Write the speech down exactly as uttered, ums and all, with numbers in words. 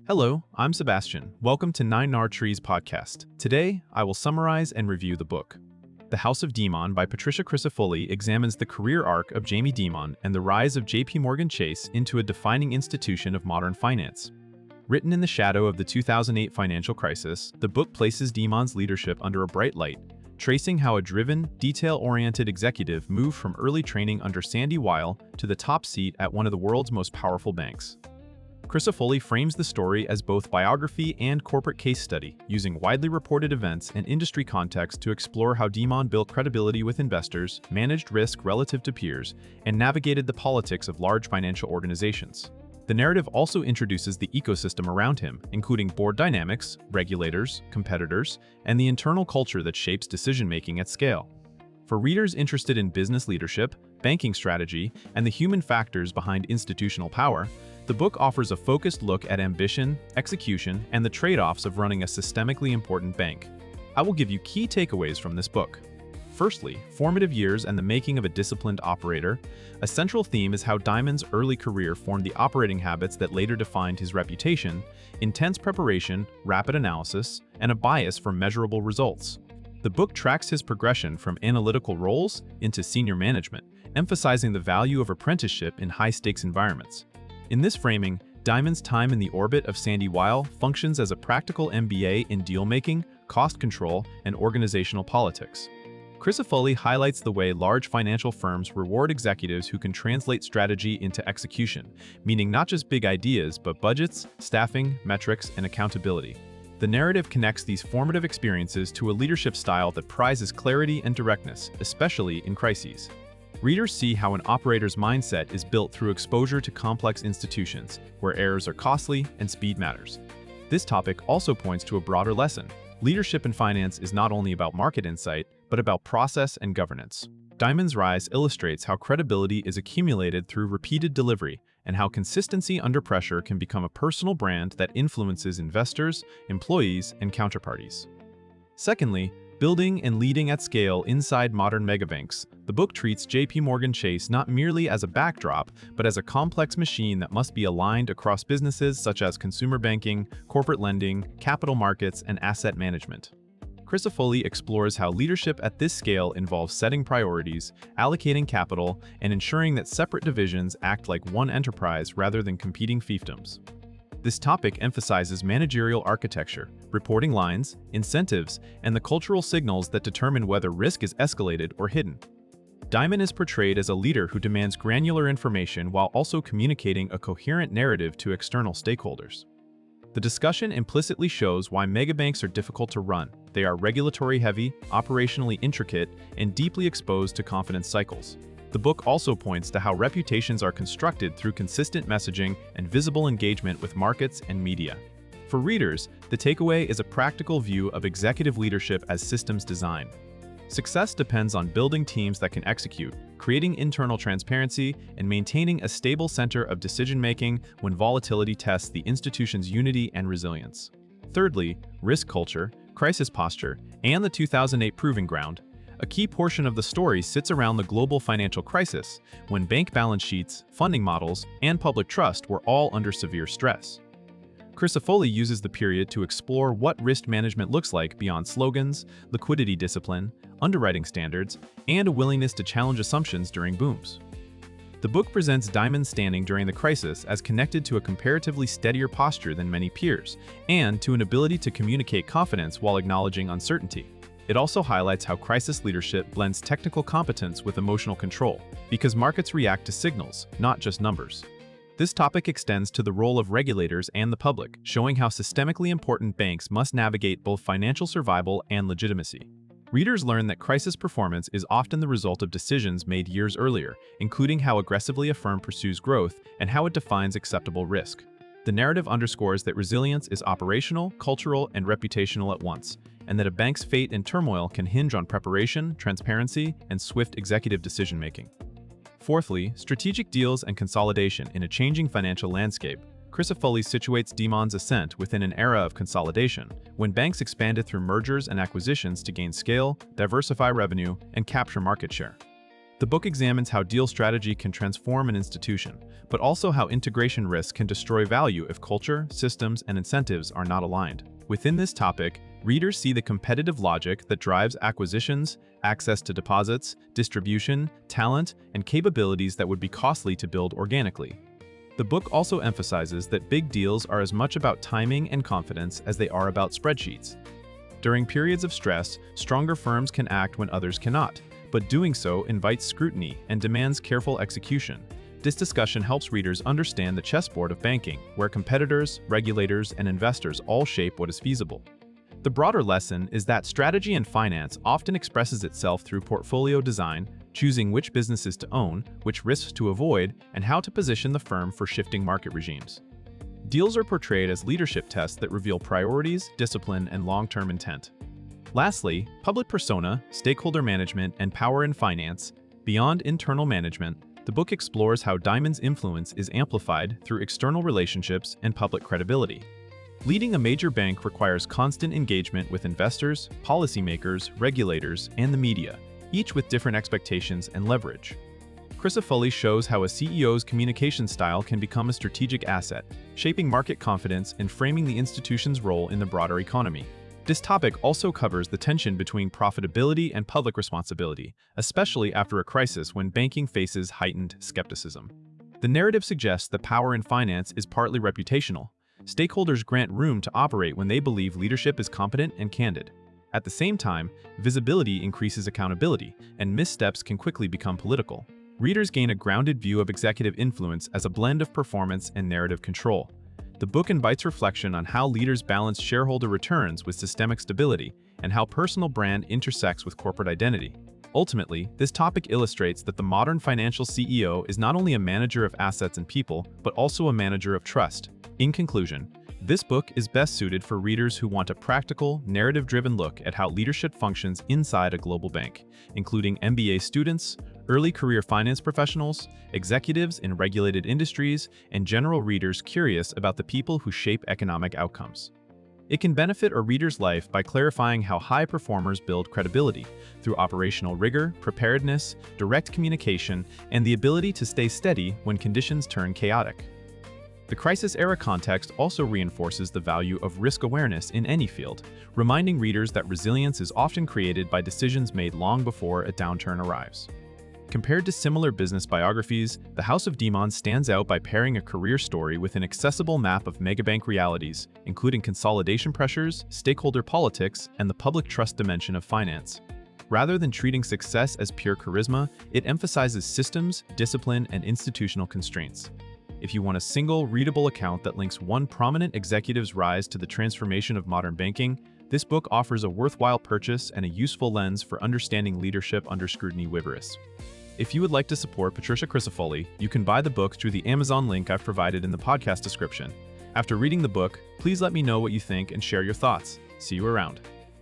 Hello, I'm Sebastian. Welcome to Nine R Trees podcast. Today, I will summarize and review the book. The House of Dimon by Patricia Crisafulli examines the career arc of Jamie Dimon and the rise of J P Morgan Chase into a defining institution of modern finance. Written in the shadow of the two thousand eight financial crisis, the book places Dimon's leadership under a bright light, tracing how a driven, detail-oriented executive moved from early training under Sandy Weill to the top seat at one of the world's most powerful banks. Crisafulli frames the story as both biography and corporate case study, using widely reported events and industry context to explore how Dimon built credibility with investors, managed risk relative to peers, and navigated the politics of large financial organizations. The narrative also introduces the ecosystem around him, including board dynamics, regulators, competitors, and the internal culture that shapes decision-making at scale. For readers interested in business leadership, banking strategy, and the human factors behind institutional power, the book offers a focused look at ambition, execution, and the trade-offs of running a systemically important bank. I will give you key takeaways from this book. Firstly, formative years and the making of a disciplined operator. A central theme is how Dimon's early career formed the operating habits that later defined his reputation: intense preparation, rapid analysis, and a bias for measurable results. The book tracks his progression from analytical roles into senior management, emphasizing the value of apprenticeship in high-stakes environments. In this framing, Dimon's time in the orbit of Sandy Weill functions as a practical M B A in deal-making, cost control, and organizational politics. Crisafulli highlights the way large financial firms reward executives who can translate strategy into execution, meaning not just big ideas, but budgets, staffing, metrics, and accountability. The narrative connects these formative experiences to a leadership style that prizes clarity and directness, especially in crises. Readers see how an operator's mindset is built through exposure to complex institutions, where errors are costly and speed matters. This topic also points to a broader lesson. Leadership in finance is not only about market insight, but about process and governance. Dimon's rise illustrates how credibility is accumulated through repeated delivery, and how consistency under pressure can become a personal brand that influences investors, employees, and counterparties. Secondly, building and leading at scale inside modern megabanks, the book treats J P Morgan Chase not merely as a backdrop, but as a complex machine that must be aligned across businesses such as consumer banking, corporate lending, capital markets, and asset management. Crisafulli explores how leadership at this scale involves setting priorities, allocating capital, and ensuring that separate divisions act like one enterprise rather than competing fiefdoms. This topic emphasizes managerial architecture, reporting lines, incentives, and the cultural signals that determine whether risk is escalated or hidden. Dimon is portrayed as a leader who demands granular information while also communicating a coherent narrative to external stakeholders. The discussion implicitly shows why megabanks are difficult to run. They are regulatory-heavy, operationally intricate, and deeply exposed to confidence cycles. The book also points to how reputations are constructed through consistent messaging and visible engagement with markets and media. For readers, the takeaway is a practical view of executive leadership as systems design. Success depends on building teams that can execute, creating internal transparency, and maintaining a stable center of decision-making when volatility tests the institution's unity and resilience. Thirdly, risk culture, crisis posture, and the two thousand eight proving ground. A key portion of the story sits around the global financial crisis, when bank balance sheets, funding models, and public trust were all under severe stress. Crisafulli uses the period to explore what risk management looks like beyond slogans, liquidity discipline, underwriting standards, and a willingness to challenge assumptions during booms. The book presents Dimon's standing during the crisis as connected to a comparatively steadier posture than many peers, and to an ability to communicate confidence while acknowledging uncertainty. It also highlights how crisis leadership blends technical competence with emotional control, because markets react to signals, not just numbers. This topic extends to the role of regulators and the public, showing how systemically important banks must navigate both financial survival and legitimacy. Readers learn that crisis performance is often the result of decisions made years earlier, including how aggressively a firm pursues growth and how it defines acceptable risk. The narrative underscores that resilience is operational, cultural, and reputational at once, and that a bank's fate in turmoil can hinge on preparation, transparency, and swift executive decision-making. Fourthly, strategic deals and consolidation in a changing financial landscape. Crisafulli situates Dimon's ascent within an era of consolidation, when banks expanded through mergers and acquisitions to gain scale, diversify revenue, and capture market share. The The book examines how deal strategy can transform an institution, but also how integration risk can destroy value if culture, systems, and incentives are not aligned. Within this topic, readers see the competitive logic that drives acquisitions, access to deposits, distribution, talent, and capabilities that would be costly to build organically. The book also emphasizes that big deals are as much about timing and confidence as they are about spreadsheets. During periods of stress, stronger firms can act when others cannot, but doing so invites scrutiny and demands careful execution. This discussion helps readers understand the chessboard of banking, where competitors, regulators, and investors all shape what is feasible. The broader lesson is that strategy in finance often expresses itself through portfolio design, choosing which businesses to own, which risks to avoid, and how to position the firm for shifting market regimes. Deals are portrayed as leadership tests that reveal priorities, discipline, and long-term intent. Lastly, public persona, stakeholder management, and power in finance. Beyond internal management, the book explores how Dimon's influence is amplified through external relationships and public credibility. Leading a major bank requires constant engagement with investors, policymakers, regulators, and the media, each with different expectations and leverage. Crisafulli shows how a C E O's communication style can become a strategic asset, shaping market confidence and framing the institution's role in the broader economy. This topic also covers the tension between profitability and public responsibility, especially after a crisis when banking faces heightened skepticism. The narrative suggests that power in finance is partly reputational. Stakeholders grant room to operate when they believe leadership is competent and candid. At the same time, visibility increases accountability, and missteps can quickly become political. Readers gain a grounded view of executive influence as a blend of performance and narrative control. The book invites reflection on how leaders balance shareholder returns with systemic stability and how personal brand intersects with corporate identity. Ultimately, this topic illustrates that the modern financial C E O is not only a manager of assets and people, but also a manager of trust. In conclusion, this book is best suited for readers who want a practical, narrative-driven look at how leadership functions inside a global bank, including M B A students, early career finance professionals, executives in regulated industries, and general readers curious about the people who shape economic outcomes. It can benefit a reader's life by clarifying how high performers build credibility through operational rigor, preparedness, direct communication, and the ability to stay steady when conditions turn chaotic. The crisis-era context also reinforces the value of risk awareness in any field, reminding readers that resilience is often created by decisions made long before a downturn arrives. Compared to similar business biographies, The House of Demon stands out by pairing a career story with an accessible map of megabank realities, including consolidation pressures, stakeholder politics, and the public trust dimension of finance. Rather than treating success as pure charisma, it emphasizes systems, discipline, and institutional constraints. If you want a single, readable account that links one prominent executive's rise to the transformation of modern banking, this book offers a worthwhile purchase and a useful lens for understanding leadership under scrutiny. Wyboris. If you would like to support Patricia Crisafulli, you can buy the book through the Amazon link I've provided in the podcast description. After reading the book, please let me know what you think and share your thoughts. See you around.